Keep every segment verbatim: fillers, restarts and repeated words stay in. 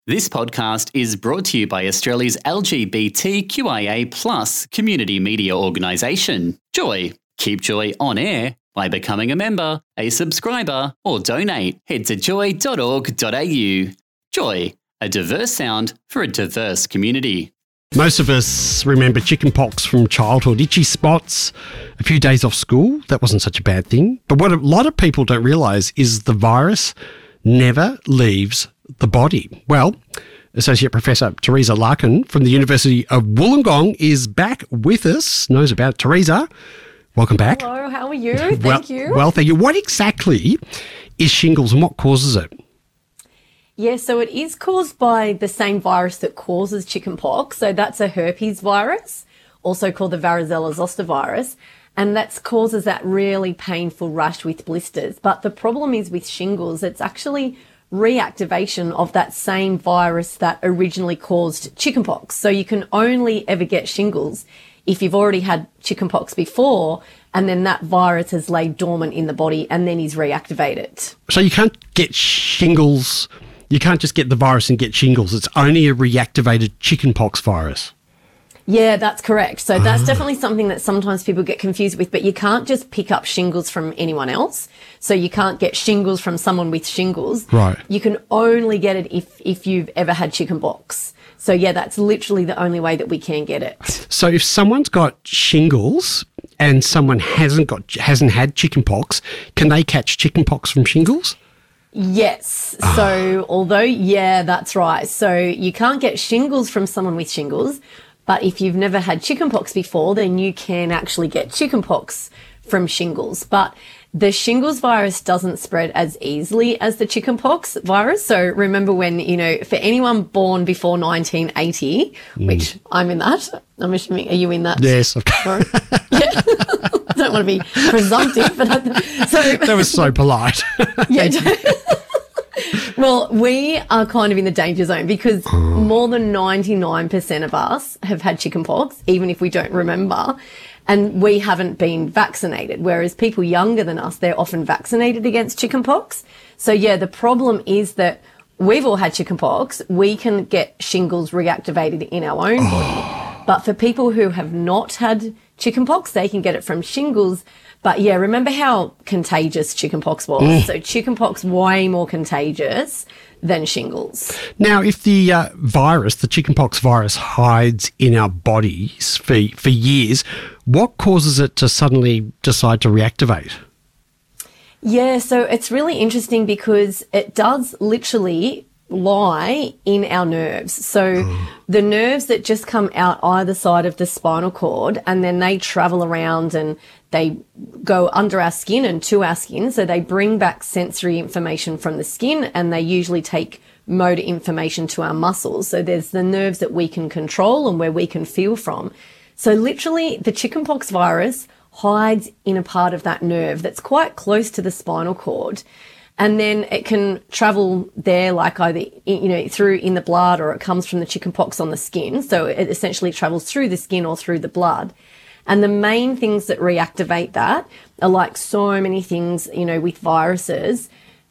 This podcast is brought to you by Australia's L G B T Q I A plus community media organisation, Joy. Keep Joy on air by becoming a member, a subscriber, or donate. Head to joy dot org dot a u. Joy, a diverse sound for a diverse community. Most of us remember chickenpox from childhood, itchy spots, a few days off school. That wasn't such a bad thing. But what a lot of people don't realise is the virus never leaves the body. Well, Associate Professor Teresa Larkin from the University of Wollongong is back with us, knows about it. Teresa, welcome back. Hello, how are you? Thank well, you. Well, thank you. What exactly is shingles and what causes it? Yeah, so it is caused by the same virus that causes chickenpox. So that's a herpes virus, also called the varicella zoster virus. And that causes that really painful rash with blisters. But the problem is with shingles, it's actually reactivation of that same virus that originally caused chickenpox. So you can only ever get shingles if you've already had chickenpox before and then that virus has laid dormant in the body and then is reactivated. So you can't get shingles, you can't just get the virus and get shingles. It's only a reactivated chickenpox virus. Yeah, that's correct. So that's definitely something that sometimes people get confused with, but you can't just pick up shingles from anyone else. So you can't get shingles from someone with shingles. Right. You can only get it if, if you've ever had chickenpox. So yeah, that's literally the only way that we can get it. So if someone's got shingles and someone hasn't got hasn't had chickenpox, can they catch chickenpox from shingles? Yes. So although, yeah, that's right. So you can't get shingles from someone with shingles, but if you've never had chickenpox before, then you can actually get chickenpox from shingles. But the shingles virus doesn't spread as easily as the chickenpox virus. So remember when, you know, for anyone born before nineteen eighty, mm. which I'm in that, I'm assuming, are you in that? Yes, of course. Yeah. Don't want to be presumptive, but I, so that was so polite. Yeah. Well, we are kind of in the danger zone because more than ninety-nine percent of us have had chickenpox, even if we don't remember, and we haven't been vaccinated, whereas people younger than us, they're often vaccinated against chickenpox. So, yeah, the problem is that we've all had chickenpox. We can get shingles reactivated in our own body. But for people who have not had chickenpox, they can get it from shingles. But yeah, remember how contagious chickenpox was? Mm. So chickenpox way more contagious than shingles. Now, if the uh, virus, the chickenpox virus, hides in our bodies for for years, what causes it to suddenly decide to reactivate? Yeah, so it's really interesting because it does literally lie in our nerves. So mm. the nerves that just come out either side of the spinal cord and then they travel around and they go under our skin and to our skin. So they bring back sensory information from the skin and they usually take motor information to our muscles. So there's the nerves that we can control and where we can feel from. So literally the chickenpox virus hides in a part of that nerve that's quite close to the spinal cord. And then it can travel there like either, you know, through in the blood or it comes from the chickenpox on the skin. So it essentially travels through the skin or through the blood. And the main things that reactivate that are like so many things, you know, with viruses,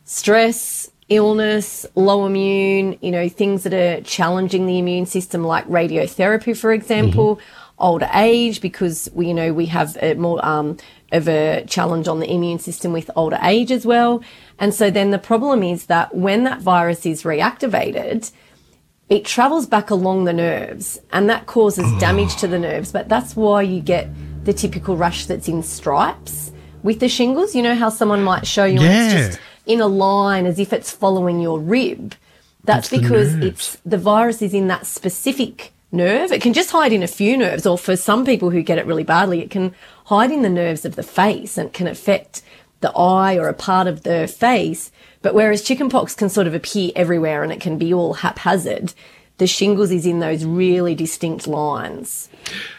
stress, illness, low immune, you know, things that are challenging the immune system like radiotherapy, for example, mm-hmm. older age, because we, you know, we have a more um, of a challenge on the immune system with older age as well. And so then the problem is that when that virus is reactivated, it travels back along the nerves and that causes damage to the nerves. But that's why you get the typical rash that's in stripes with the shingles. You know how someone might show you yeah. and it's just in a line as if it's following your rib. That's it's because the it's the virus is in that specific nerve. It can just hide in a few nerves, or for some people who get it really badly, it can hide in the nerves of the face and can affect the eye or a part of the face. But whereas chickenpox can sort of appear everywhere and it can be all haphazard, the shingles is in those really distinct lines.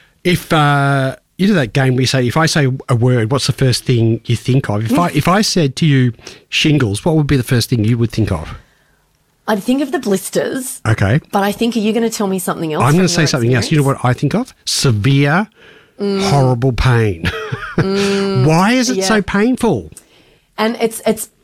If uh, you know that game we say, if I say a word, what's the first thing you think of? If I if I said to you shingles, what would be the first thing you would think of? I'd think of the blisters. Okay. But I think, are you going to tell me something else? I'm going to say something else. You know what I think of? Severe, mm. horrible pain. mm, Why is it yeah. so painful? And it's it's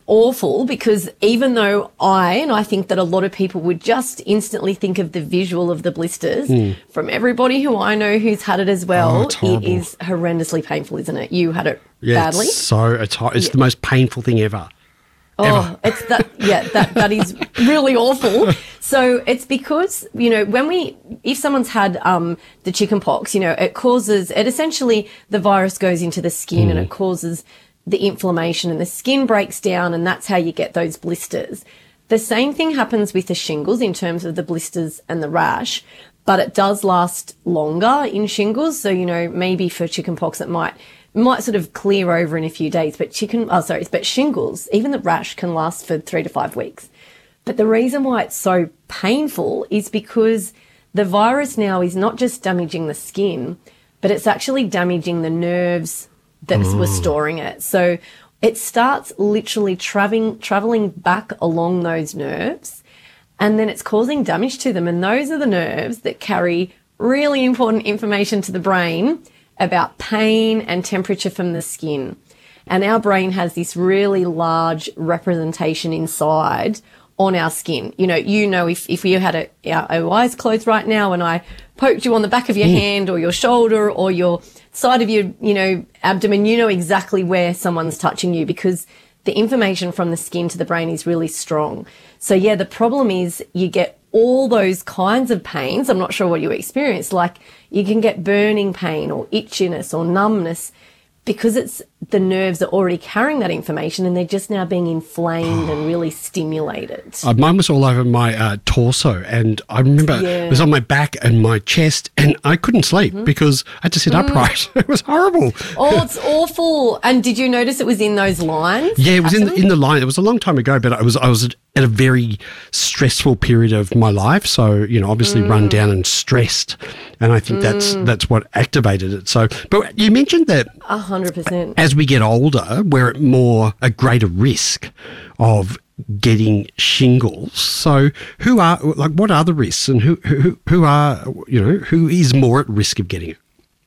awful because even though I, and I think that a lot of people would just instantly think of the visual of the blisters, mm. from everybody who I know who's had it as well, oh, it is horrendously painful, isn't it? You had it yeah, badly? It's so, it's, it's yeah. the most painful thing ever. Oh, Ever. it's that, yeah, that, that is really awful. So it's because, you know, when we, if someone's had, um, the chicken pox, you know, it causes, it essentially, the virus goes into the skin mm. and it causes the inflammation and the skin breaks down and that's how you get those blisters. The same thing happens with the shingles in terms of the blisters and the rash, but it does last longer in shingles. So, you know, maybe for chicken pox, it might, might sort of clear over in a few days, but chicken, oh, sorry, but shingles, even the rash can last for three to five weeks. But the reason why it's so painful is because the virus now is not just damaging the skin, but it's actually damaging the nerves that oh. were storing it. So it starts literally traveling, traveling back along those nerves, and then it's causing damage to them. And those are the nerves that carry really important information to the brain about pain and temperature from the skin. And our brain has this really large representation inside on our skin. You know, you know, if, if you had a, our, our eyes closed right now and I poked you on the back of your mm. hand or your shoulder or your side of your, you know, abdomen, you know exactly where someone's touching you because the information from the skin to the brain is really strong. So yeah, the problem is you get all those kinds of pains. I'm not sure what you experience. Like you can get burning pain or itchiness or numbness because it's the nerves are already carrying that information and they're just now being inflamed and really stimulated. Uh, mine was all over my uh, torso and I remember yeah. it was on my back and my chest and I couldn't sleep mm-hmm. because I had to sit mm. upright. It was horrible. Oh, it's awful. And did you notice it was in those lines? Yeah, it was in, in the line. It was a long time ago, but I was I was at a very stressful period of my life. So, you know, obviously mm. run down and stressed. And I think mm. that's that's what activated it. So, but you mentioned that a hundred percent. As we get older, we're at more a greater risk of getting shingles. So, who are like what are the risks, and who who who are you know who is more at risk of getting it?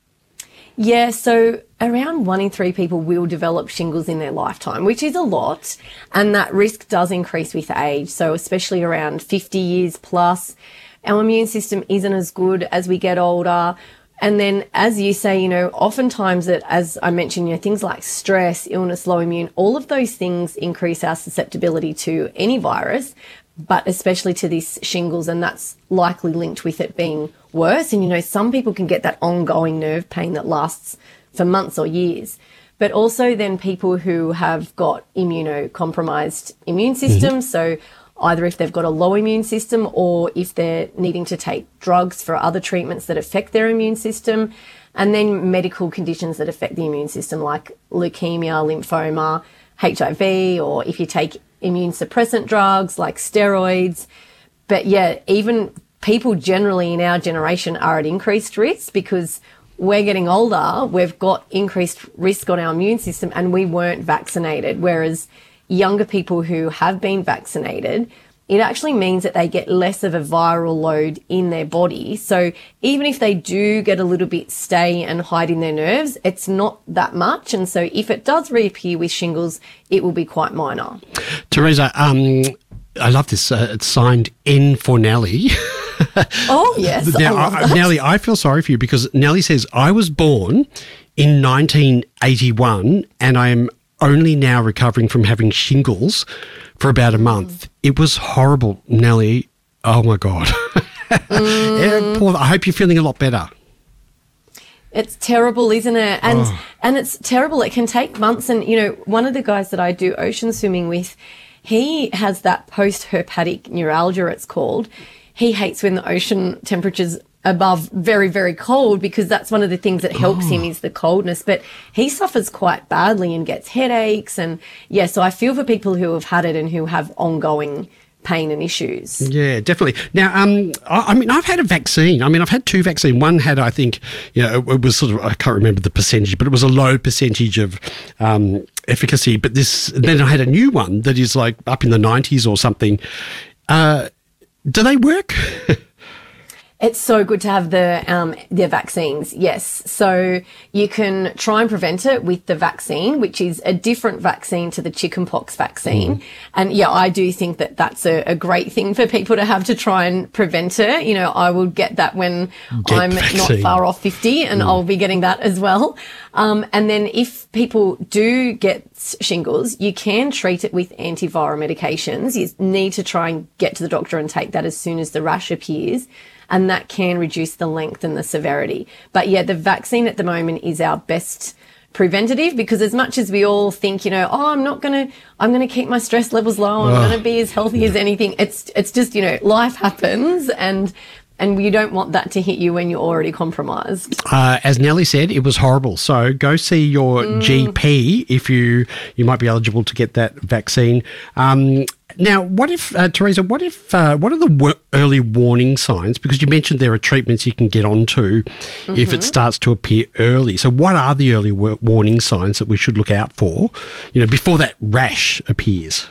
Yeah, so around one in three people will develop shingles in their lifetime, which is a lot, and that risk does increase with age. So, especially around fifty years plus, our immune system isn't as good as we get older. And then, as you say, you know, oftentimes that, as I mentioned, you know, things like stress, illness, low immune, all of those things increase our susceptibility to any virus, but especially to this shingles, and that's likely linked with it being worse. And, you know, some people can get that ongoing nerve pain that lasts for months or years. But also then people who have got immunocompromised immune systems, mm-hmm. so either if they've got a low immune system or if they're needing to take drugs for other treatments that affect their immune system, and then medical conditions that affect the immune system like leukemia, lymphoma, H I V, or if you take immune suppressant drugs like steroids. But yeah, even people generally in our generation are at increased risk because we're getting older, we've got increased risk on our immune system and we weren't vaccinated, whereas younger people who have been vaccinated, it actually means that they get less of a viral load in their body. So even if they do get a little bit stay and hide in their nerves, it's not that much. And so if it does reappear with shingles, it will be quite minor. Teresa, um, I love this. Uh, it's signed N for Nellie. Oh, yes. Now, I love I, that. Nellie, I feel sorry for you because Nellie says, I was born in nineteen eighty-one and I am only now recovering from having shingles for about a month. It was horrible, Nellie. Oh, my God. Mm. Poor, I hope you're feeling a lot better. It's terrible, isn't it? And oh. and it's terrible. It can take months. And, you know, one of the guys that I do ocean swimming with, he has that post-herpetic neuralgia, it's called. He hates when the ocean temperature's above very, very cold because that's one of the things that helps oh. him is the coldness. But he suffers quite badly and gets headaches. And, yeah, so I feel for people who have had it and who have ongoing pain and issues. Yeah, definitely. Now, um, I, I mean, I've had a vaccine. I mean, I've had two vaccines. One had, I think, you know, it, it was sort of, I can't remember the percentage, but it was a low percentage of um, efficacy. But this, then I had a new one that is like up in the nineties or something. Uh, do they work? It's so good to have the um, the vaccines, yes. So you can try and prevent it with the vaccine, which is a different vaccine to the chickenpox vaccine. Mm. And yeah, I do think that that's a, a great thing for people to have to try and prevent it. You know, I will get that when get I'm vaccine. not far off fifty, and mm. I'll be getting that as well. Um, and then if people do get shingles, you can treat it with antiviral medications. You need to try and get to the doctor and take that as soon as the rash appears. And that can reduce the length and the severity. But yeah, the vaccine at the moment is our best preventative, because as much as we all think, you know, oh, I'm not going to, I'm going to keep my stress levels low, I'm oh. going to be as healthy as anything. It's, it's just, you know, life happens, and And you don't want that to hit you when you're already compromised. Uh, as Nellie said, it was horrible. So go see your mm. G P if you you might be eligible to get that vaccine. Um, now, what if, uh, Teresa, what if, uh, what are the w- early warning signs? Because you mentioned there are treatments you can get onto mm-hmm. if it starts to appear early. So what are the early w- warning signs that we should look out for, you know, before that rash appears?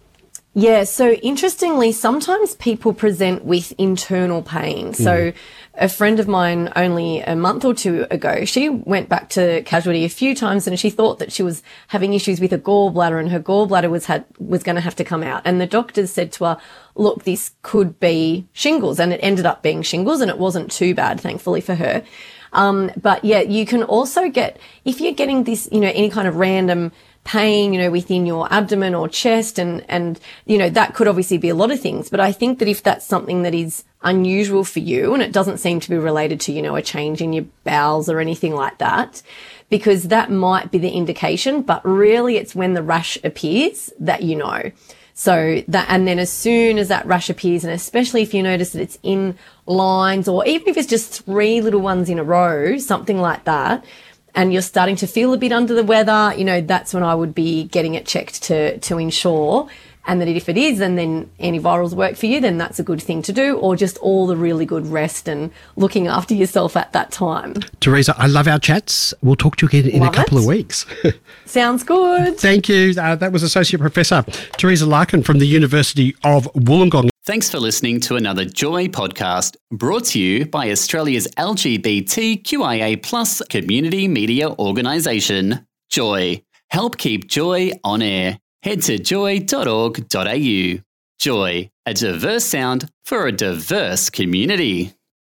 Yeah, so interestingly, sometimes people present with internal pain. So mm. a friend of mine only a month or two ago, she went back to casualty a few times and she thought that she was having issues with her gallbladder, and her gallbladder was had was going to have to come out. And the doctors said to her, look, this could be shingles. And it ended up being shingles, and it wasn't too bad, thankfully for her. Um, but yeah, you can also get, if you're getting this, you know, any kind of random pain, you know, within your abdomen or chest, and, and, you know, that could obviously be a lot of things. But I think that if that's something that is unusual for you, and it doesn't seem to be related to, you know, a change in your bowels or anything like that, because that might be the indication, but really it's when the rash appears that you know. So that, and then as soon as that rash appears, and especially if you notice that it's in lines, or even if it's just three little ones in a row, something like that, and you're starting to feel a bit under the weather, you know, that's when I would be getting it checked to, to ensure. And that if it is, and then antivirals work for you, then that's a good thing to do, or just all the really good rest and looking after yourself at that time. Teresa, I love our chats. We'll talk to you again in love a couple it. of weeks. Sounds good. Thank you. Uh, that was Associate Professor Teresa Larkin from the University of Wollongong. Thanks for listening to another Joy podcast, brought to you by Australia's L G B T Q I A plus community media organisation, Joy. Help keep Joy on air. Head to joy dot org dot a u. Joy, a diverse sound for a diverse community.